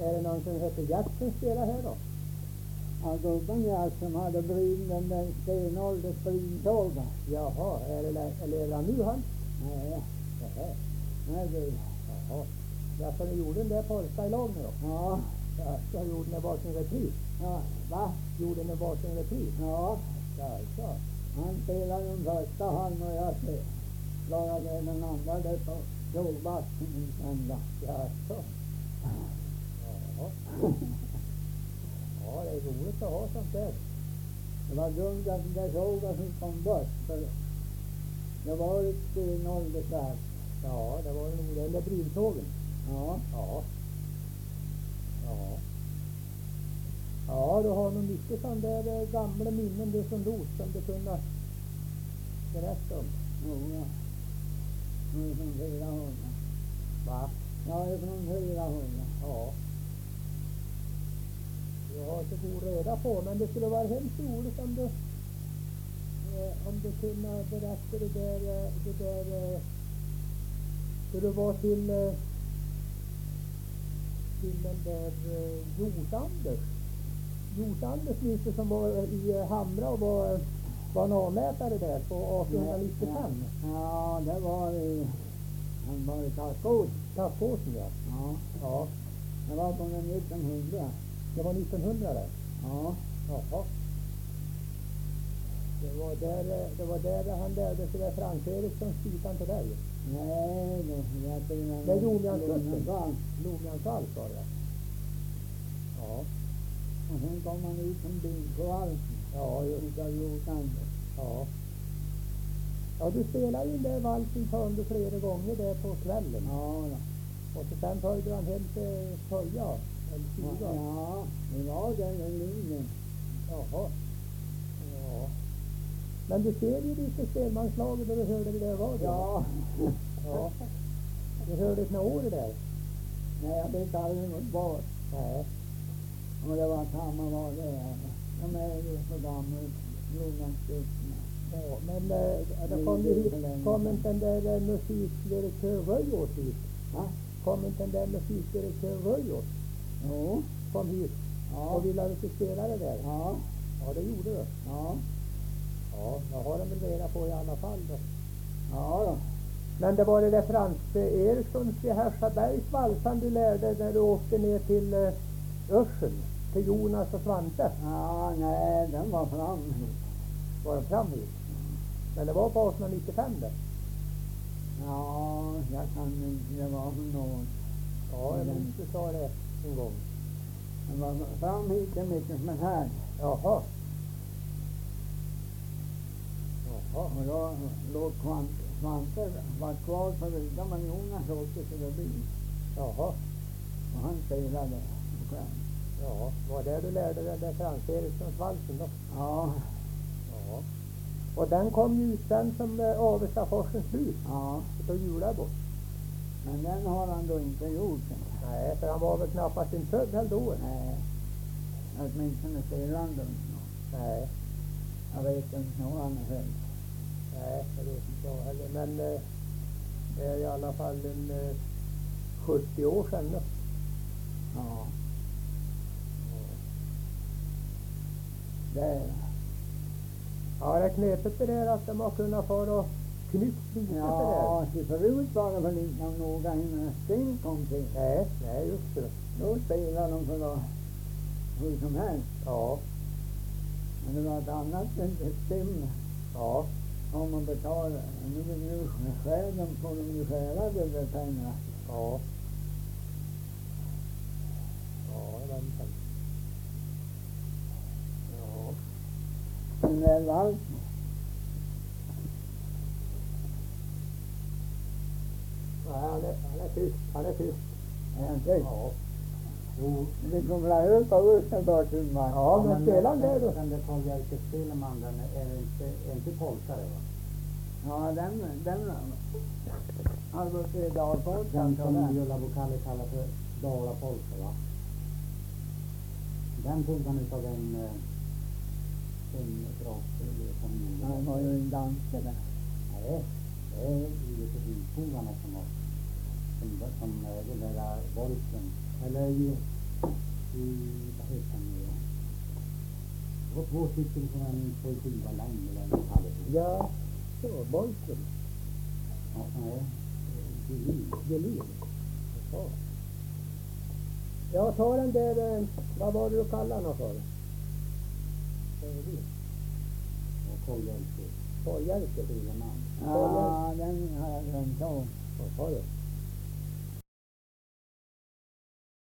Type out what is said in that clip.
Är det någon som heter Gert som spelar här då? Ja, gubben Gert som hade den där stenålders brintågen. Jaha, lever han nu han? Nej, Jaha. nej du. Jaha. Ja, så ni gjorde den där polska i lag nu då? Ja, Ja, så gjorde ni varsin repris? ja, va? Gjorde ni varsin repris? Ja, Ja, så. han spelade den första han och jag klarade den andra där på sågbacken i söndag. Ja, så. Jaha. Ja, det är roligt att ha sånt där. Det var dumt att den där sågen kom bort, för det var ett stenåldersverk. Ja, det var nog den där brintågen. Ja. Ja. Ja. Ja, du har nog mycket sån där gamla minnen du som lot som du kunde berätta om. Jo, ja. Nu är från 400. Va? Jag är från 400. Ja. Jag har inte god reda på, men det skulle vara hemskt roligt om du kunde berätta det där hur du var till den där Jordanders nysse som var i Hamra och var en avmätare där på 1895. Ja, det var i, han var i Karlskog. Tappåsen, ja. Ja, Ja, det var på den 1900. det var 1900 där. Ja, Jaha. Det var där han lärde sig där Frans Eriksson skitan till dig. nej, Det är Lomjanskusten. Lomjansvall sa det. Ja. Och sen kom han ut som bilförvaltning. Ja, just det. Jordander. Ja. Ja, du spelade ju den där valsen under flera gånger där på kvällen. Ja, då. Och så sen följde han hem till Följa, eller Syga. Ja, det var den linjen. Jaha. Ja. Men du ser ju lite spelmanslaget då du hörde det där var det. Ja. Ja. Du hörde ett några år där. Nej, jag fick aldrig något bort. Nej. Och det var samma var det. De är ju så gamla, Lomjanskusten. Ja, men det kom ju hit, kom inte den där musikdirektör Röjås hit? Va? Kom inte den där musikdirektör Röjås? Jo. Kom hit och Ja. ville att du spela det där? Ja. Ja, det gjorde du. Ja. Ja, jag har den väl reda på i alla fall då. Ja då. Men det var det där Frans Erikssons i Härsabergs valsan du lärde när du åkte ner till Örsen, till Jonas och Svante. Ja, nej, den var fram. Var den fram hit? Men det var på 1895 det. Ja, jag kan inte, det var för någon. Ja, jag minns du sa det en gång. Den var fram hit, det är mycket som är här. Jaha. Jaha. Och då låg Svante var kvar på ryggen, men Jonas åkte till det byn. Jaha. Och han spelade på kvällen. Ja, var det du lärde dig den Frans Erikssons valsen då? Ja. Ja. Och den kom ju ut sen som Avestaforsens slut. Ja. Utav Julabo. Men den har han då inte gjort. Nej, för han var väl knappast en född heller då. Nej. Åtminstone spelade han då. Nej. Jag vet inte nog han är född. Nej, jag vet inte jag heller. Men det är i alla fall en 70 år sedan nu. Ja. Det. Ja, det är knepigt det där att de har kunnat få och knyckt lite Ja, så förut var det väl inte noga innan Sting kom till. Nej, nej just det. Då spelade de för då hur som helst. Ja, Men det var ett annat system. ja, Om man betalar, nu skär de, får de ju skära över pengar. ja. Ja, vänta. Ja. Men det är allt. Nej, han är tyst. Han är tyst. Jag inte. Ja. Jo, Det kommer att öka Österborg. Ja, men spela den där då. Den där Carl Jerker Speleman, den är inte polska det va? Ja, den har gått i Dalpolkan. Den som Julla Bokalli kallar för Dalapolska va? Den tog han utav en dragspelare som Han var ju en danske där. Nej, det är IFB-skogarna som äger den där volten. Eller Vad heter han nu? Det var 2 stycken som en på skiva längre eller något halvt. Ja, så, Borgström. Ja, nej. Gelin. Ja. Jag tar den där, vad var det du kallade honom för? Och Kolhjälpe. Kolhjälpe. Skilleman. Ja, den har jag glömt av. Vad sa du?